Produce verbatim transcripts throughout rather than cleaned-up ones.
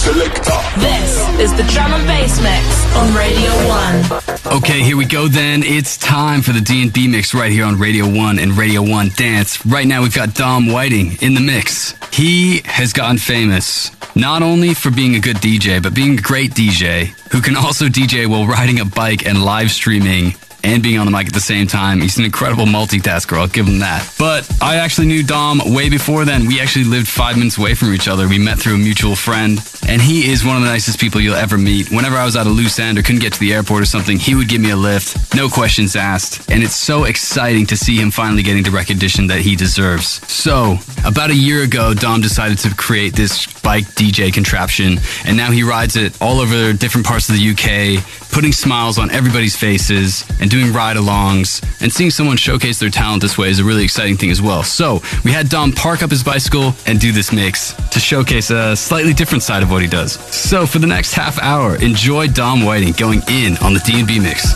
This is the Drum and Bass Mix on Radio one. Okay, here we go then. It's time for the D and B Mix right here on Radio one and Radio one Dance. Right now we've got Dom Whiting in the mix. He has gotten famous not only for being a good D J, but being a great D J who can also D J while riding a bike and live streaming and being on the mic at the same time. He's an incredible multitasker, I'll give him that. But I actually knew Dom way before then. We actually lived five minutes away from each other. We met through a mutual friend, and he is one of the nicest people you'll ever meet. Whenever I was at a loose end or couldn't get to the airport or something, he would give me a lift, no questions asked. And it's so exciting to see him finally getting the recognition that he deserves. So, about a year ago, Dom decided to create this bike D J contraption, and now he rides it all over different parts of the U K, putting smiles on everybody's faces and doing ride-alongs, and seeing someone showcase their talent this way is a really exciting thing as well. So we had Dom park up his bicycle and do this mix to showcase a slightly different side of what he does. So for the next half hour, enjoy Dom Whiting going in on the D and B Mix.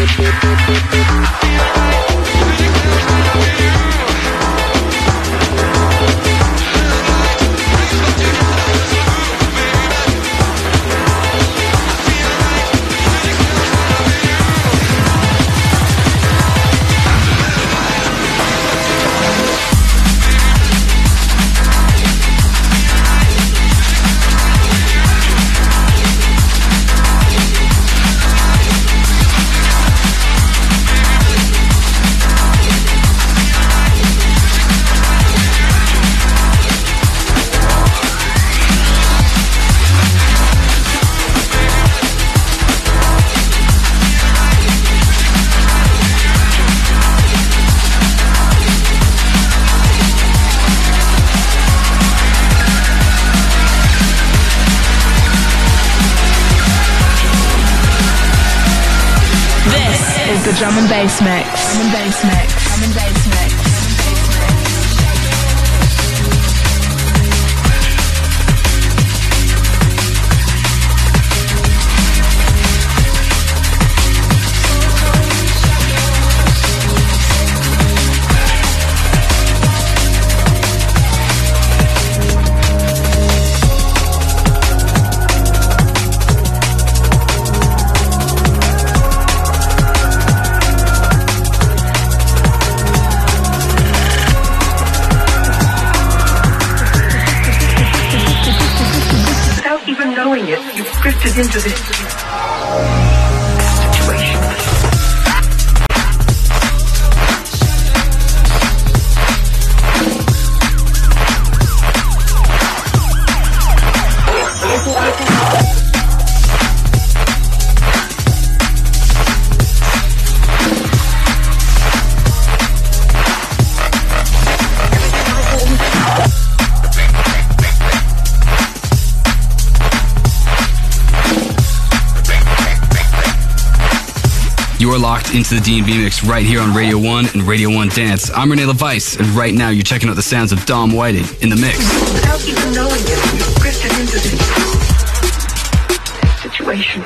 The drum and bass mix. Drum and bass mix. Drum and bass mix. Knowing it, you've drifted into this situation. You are locked into the D and B mix right here on Radio one and Radio one Dance. I'm Renee LeVice, and right now you're checking out the sounds of Dom Whiting in the mix. Without even knowing it, you've drifted into this situation.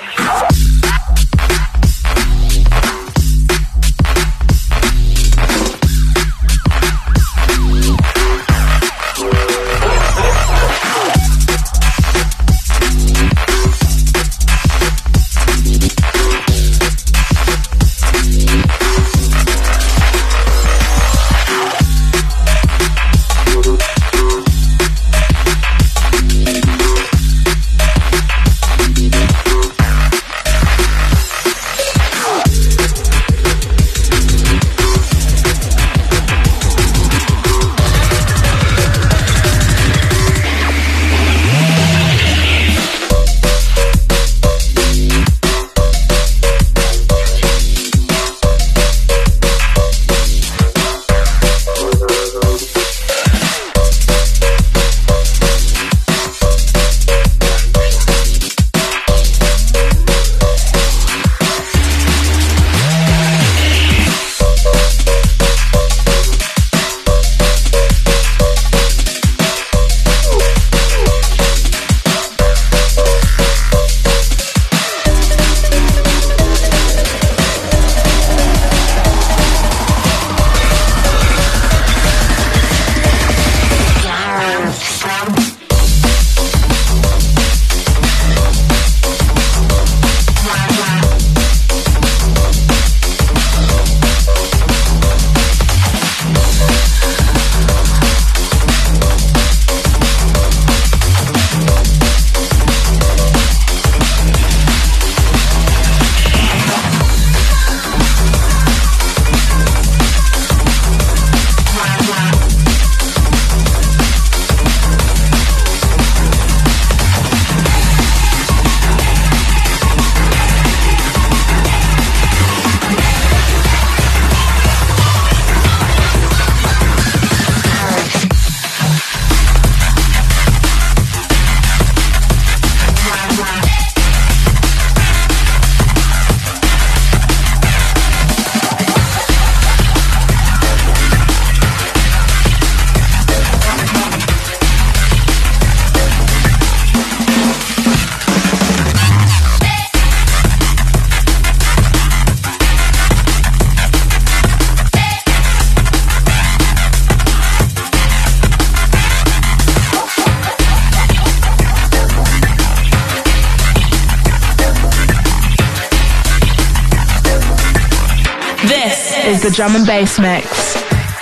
This is the Drum and Bass Mix.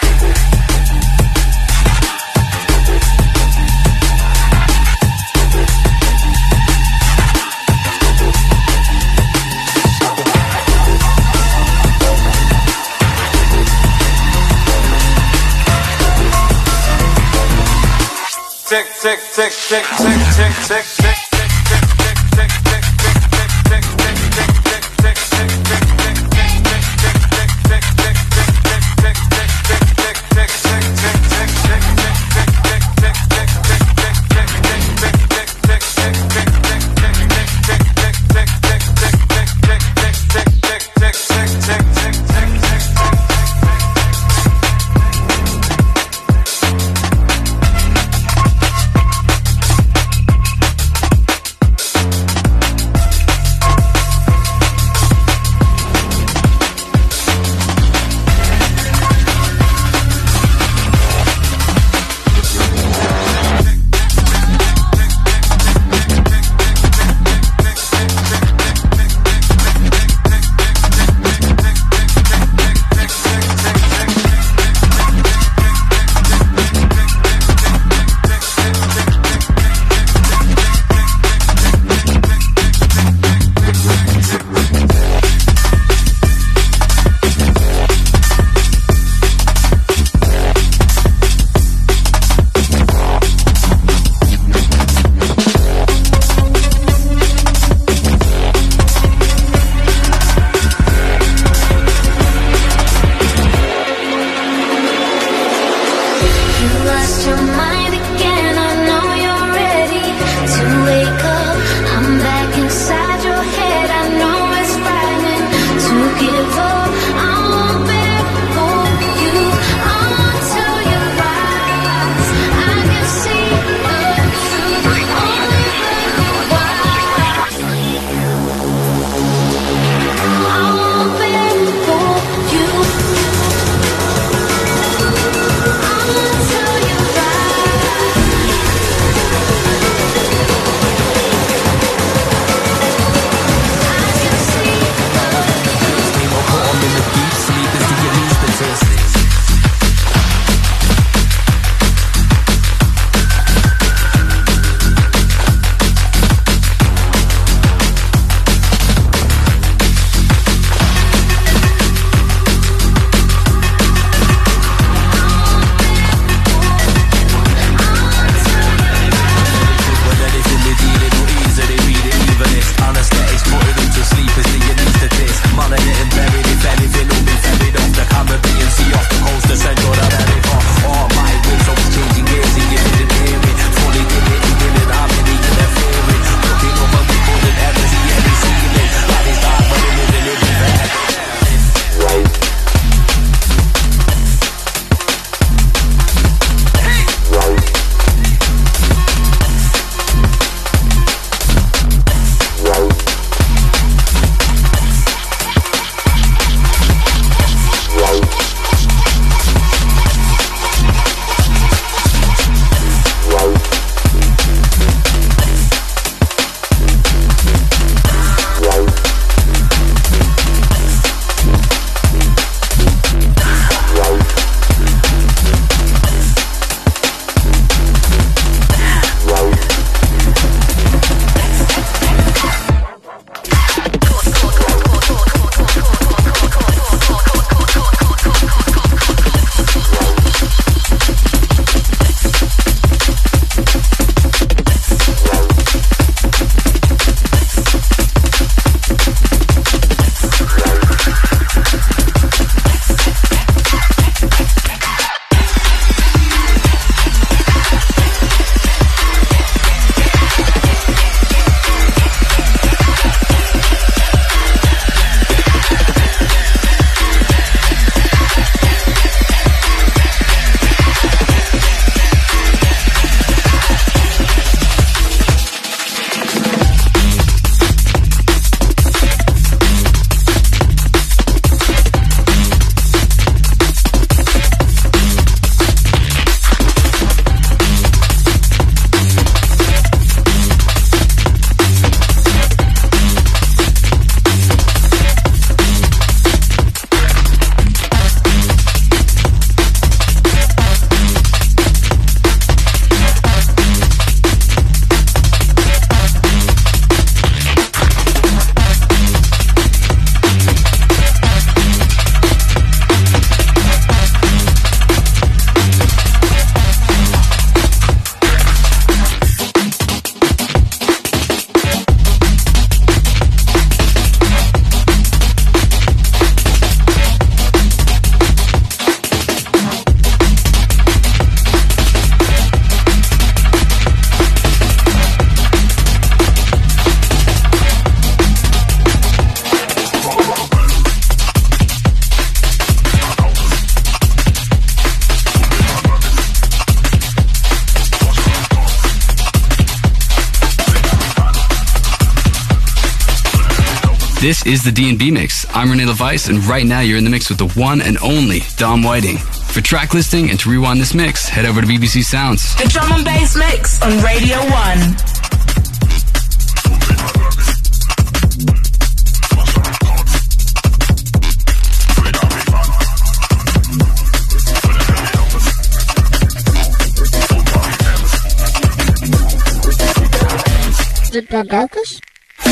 Tick, tick, tick, tick, tick, tick, tick, tick. Tell you right. This is the D and B Mix. I'm Renee LeVice, and right now you're in the mix with the one and only Dom Whiting. For track listing and to rewind this mix, head over to B B C Sounds. The Drum and Bass Mix on Radio one. De Dadokers?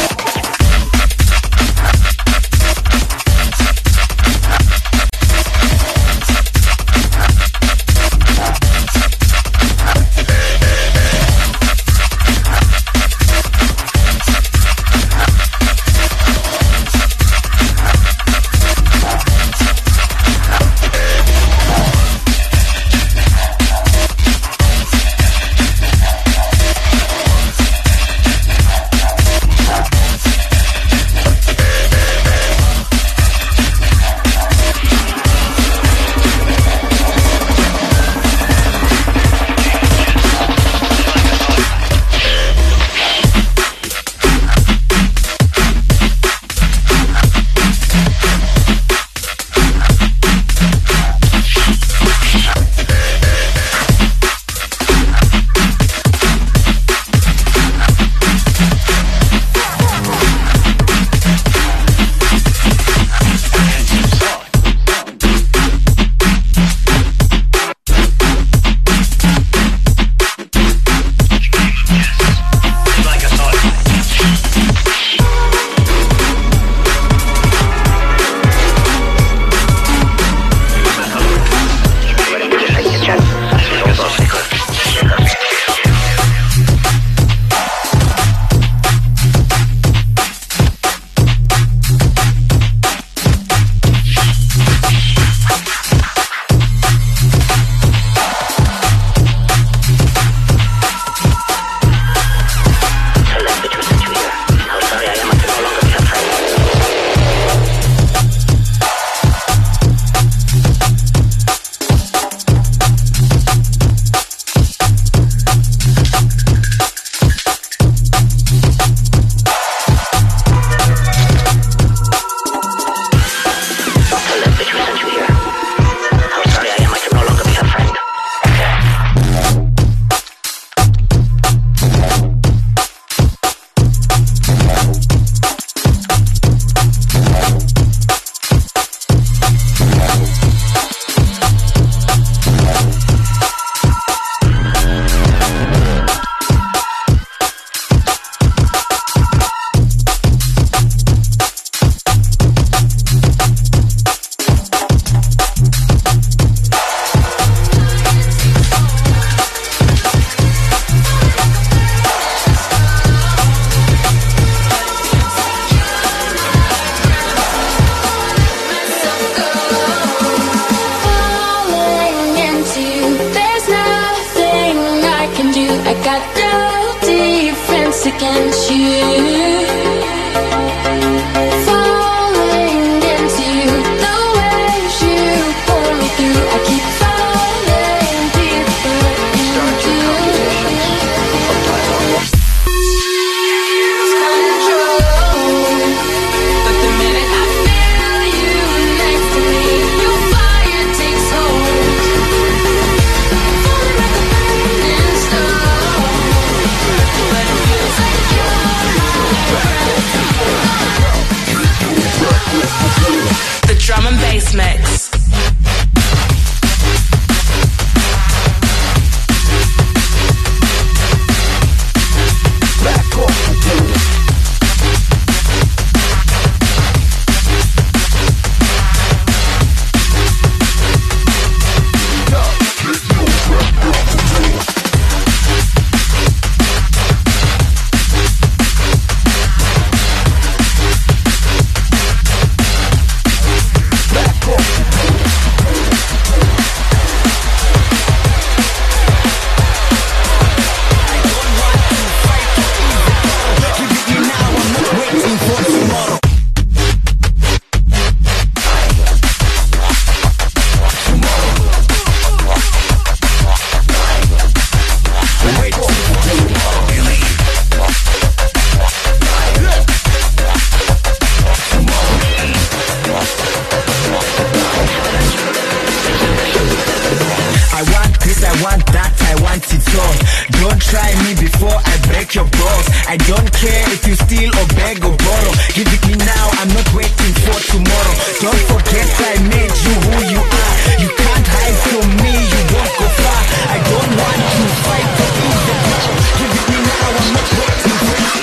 Against you, falling into the waves you pull me through. I keep falling deeper into control. But the minute I feel you next to me, your fire takes hold. Falling like a burning star, but it feels like The Drum and Bass Mix. back off. Don't try me before I break your balls. I don't care if you steal or beg or borrow. Give it me now, I'm not waiting for tomorrow. Don't forget I made you who you are. You can't hide from me, you won't go far. I don't want to fight to lose the battle. Give it me now, I'm not waiting for you.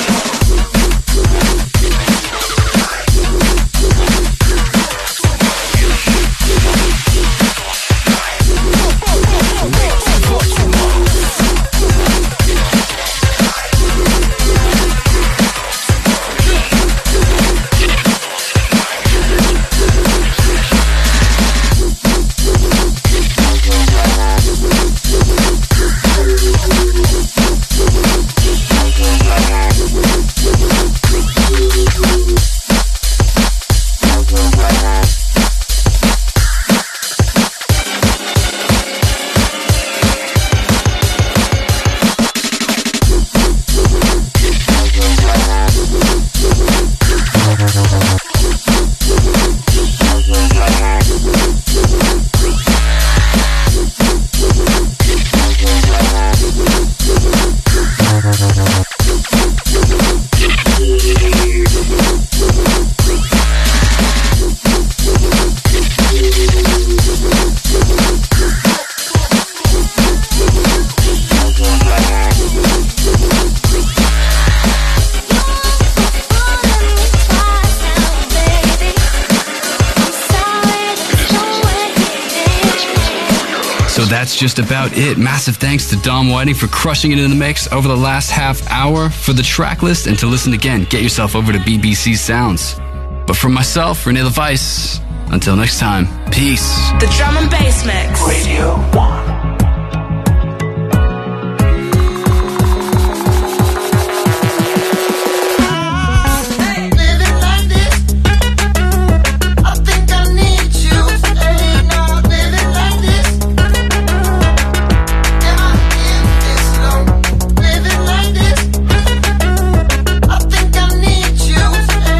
That's just about it. Massive thanks to Dom Whiting for crushing it in the mix over the last half hour. For the track list and to listen again, get yourself over to B B C Sounds. But for myself, Renee LeVice, until next time, peace. The Drum and Bass Mix. Radio one.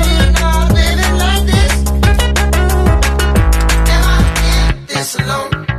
Alone.